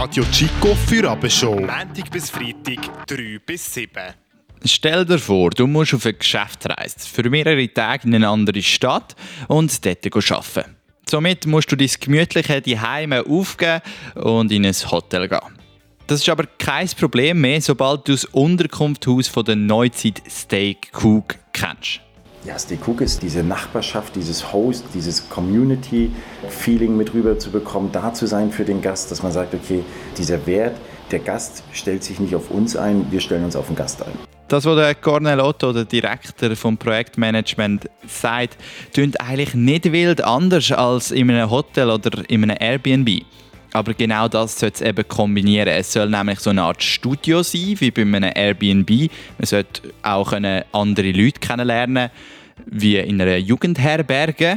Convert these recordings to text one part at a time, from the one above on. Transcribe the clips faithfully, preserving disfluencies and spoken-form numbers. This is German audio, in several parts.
Radio Chico für Abendshow. Montag bis Freitag, drei bis sieben. Stell dir vor, du musst auf eine Geschäftsreise für mehrere Tage in eine andere Stadt und dort arbeiten. Somit musst du dein gemütliche Zuhause aufgeben und in ein Hotel gehen. Das ist aber kein Problem mehr, sobald du das Unterkunftshaus von der Neuzeit Stay Cook kennst. Ja, Stay Cook ist diese Nachbarschaft, dieses Host, dieses Community-Feeling mit rüber zu bekommen, da zu sein für den Gast, dass man sagt, okay, dieser Wert, der Gast stellt sich nicht auf uns ein, wir stellen uns auf den Gast ein. Das, was der Cornel Otto, der Direktor vom Projektmanagement, sagt, klingt eigentlich nicht wild anders als in einem Hotel oder in einem Airbnb. Aber genau das soll es eben kombinieren. Es soll nämlich so eine Art Studio sein, wie bei einem Airbnb. Man sollte auch andere Leute kennenlernen, wie in einer Jugendherberge.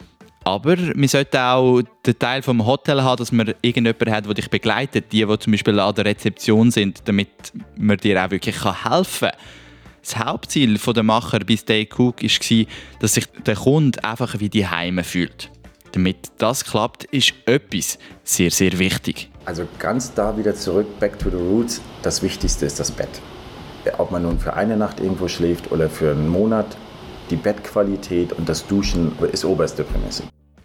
Aber man sollte auch den Teil vom Hotel haben, dass man irgendjemanden hat, der dich begleitet. Die, die zum Beispiel an der Rezeption sind, damit man dir auch wirklich helfen kann. Das Hauptziel der Macher bei Stay Cook war, dass sich der Kunde einfach wie die Heime fühlt. Damit das klappt, ist etwas sehr, sehr wichtig. Also ganz da wieder zurück, back to the roots. Das Wichtigste ist das Bett. Ob man nun für eine Nacht irgendwo schläft oder für einen Monat, die Bettqualität und das Duschen ist oberste Prämisse.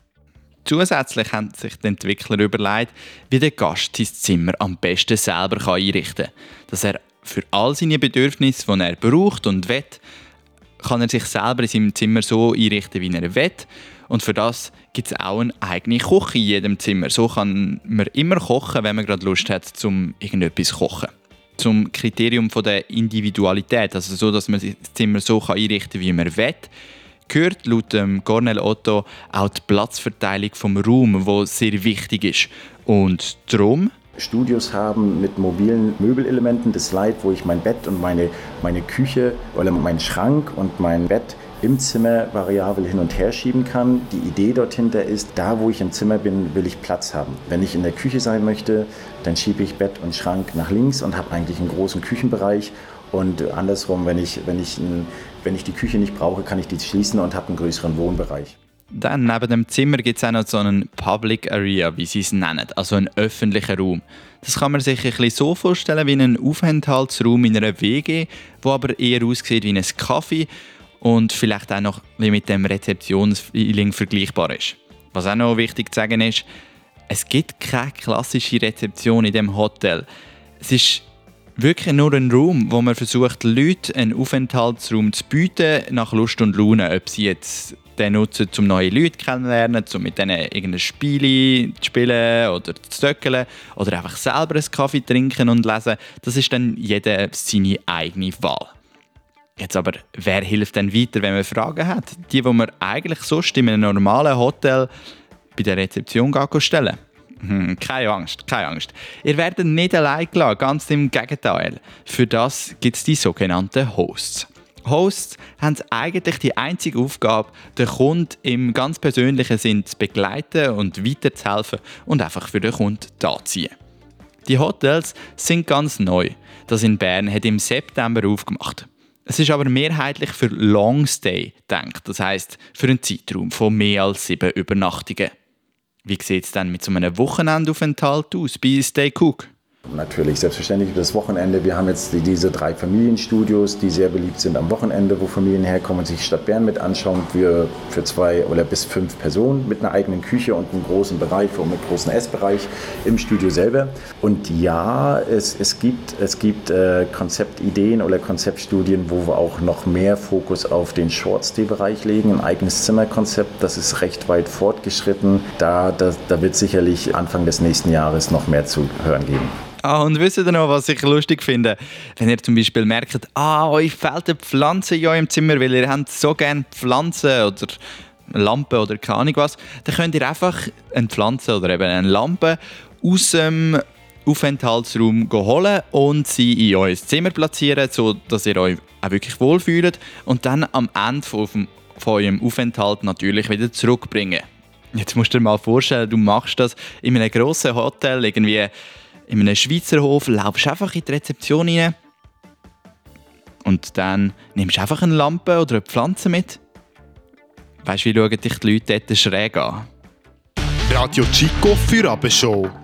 Zusätzlich haben sich die Entwickler überlegt, wie der Gast sein Zimmer am besten selber einrichten kann. Dass er für all seine Bedürfnisse, die er braucht und will, kann er sich selber in seinem Zimmer so einrichten, wie er will. Und für das gibt es auch eine eigene Küche in jedem Zimmer. So kann man immer kochen, wenn man gerade Lust hat, um irgendetwas zu kochen. Zum Kriterium von der Individualität, also so, dass man das Zimmer so einrichten kann, wie man will, gehört laut dem Cornel Otto auch die Platzverteilung vom Raum, die sehr wichtig ist. Und darum Studios haben mit mobilen Möbelelementen, das Slide, wo ich mein Bett und meine, meine Küche oder meinen Schrank und mein Bett im Zimmer variabel hin und her schieben kann. Die Idee dort hinter ist, da wo ich im Zimmer bin, will ich Platz haben. Wenn ich in der Küche sein möchte, dann schiebe ich Bett und Schrank nach links und habe eigentlich einen großen Küchenbereich. Und andersrum, wenn ich, wenn ich, wenn ich die Küche nicht brauche, kann ich die schließen und habe einen größeren Wohnbereich. Dann neben dem Zimmer gibt es auch noch so einen Public Area, wie sie es nennen, also einen öffentlichen Raum. Das kann man sich ein bisschen so vorstellen wie einen Aufenthaltsraum in einer W G, der aber eher aussieht wie ein Café und vielleicht auch noch wie mit dem Rezeptionsfeeling vergleichbar ist. Was auch noch wichtig zu sagen ist, es gibt keine klassische Rezeption in dem Hotel. Es ist wirklich nur ein Raum, wo man versucht, Leuten einen Aufenthaltsraum zu bieten, nach Lust und Laune, ob sie jetzt den nutzen, um neue Leute kennenzulernen, um mit denen irgendein Spiel zu spielen oder zu töckeln oder einfach selber einen Kaffee trinken und lesen. Das ist dann jeder seine eigene Wahl. Jetzt aber, wer hilft denn weiter, wenn man Fragen hat? Die, die man eigentlich sonst in einem normalen Hotel bei der Rezeption stellen. Hm, keine Angst, keine Angst. Ihr werdet nicht allein gelassen, ganz im Gegenteil. Für das gibt es die sogenannten Hosts. Hosts haben eigentlich die einzige Aufgabe, den Kunden im ganz persönlichen Sinn zu begleiten und weiterzuhelfen und einfach für den Kunden da zu sein. Die Hotels sind ganz neu. Das in Bern hat im September aufgemacht. Es ist aber mehrheitlich für Long Stay gedacht, das heisst für einen Zeitraum von mehr als sieben Übernachtungen. Wie sieht es dann mit so einem Wochenendaufenthalt aus bei Stay Cook? Natürlich, selbstverständlich das Wochenende. Wir haben jetzt diese drei Familienstudios, die sehr beliebt sind am Wochenende, wo Familien herkommen und sich Stadt Bern mit anschauen für, für zwei oder bis fünf Personen mit einer eigenen Küche und einem großen Bereich und mit einem großen Essbereich im Studio selber. Und ja, es, es gibt, es gibt äh, Konzeptideen oder Konzeptstudien, wo wir auch noch mehr Fokus auf den Short-Stay-Bereich legen, ein eigenes Zimmerkonzept, das ist recht weit fortgeschritten. Da, da, da wird sicherlich Anfang des nächsten Jahres noch mehr zu hören geben. Ah, und wisst ihr noch, was ich lustig finde? Wenn ihr zum Beispiel merkt, ah, euch fehlt eine Pflanze in eurem Zimmer, weil ihr habt so gerne Pflanzen oder Lampen oder keine Ahnung was, dann könnt ihr einfach eine Pflanze oder eben eine Lampe aus dem Aufenthaltsraum holen und sie in euer Zimmer platzieren, sodass ihr euch auch wirklich wohlfühlt und dann am Ende von, von eurem Aufenthalt natürlich wieder zurückbringen. Jetzt musst du dir mal vorstellen, du machst das in einem grossen Hotel, irgendwie in einem Schweizer Hof, laufst einfach in die Rezeption rein und dann nimmst du einfach eine Lampe oder eine Pflanze mit. Weißt du, wie schauen dich die Leute dort schräg an? Radio Chico für Abendshow.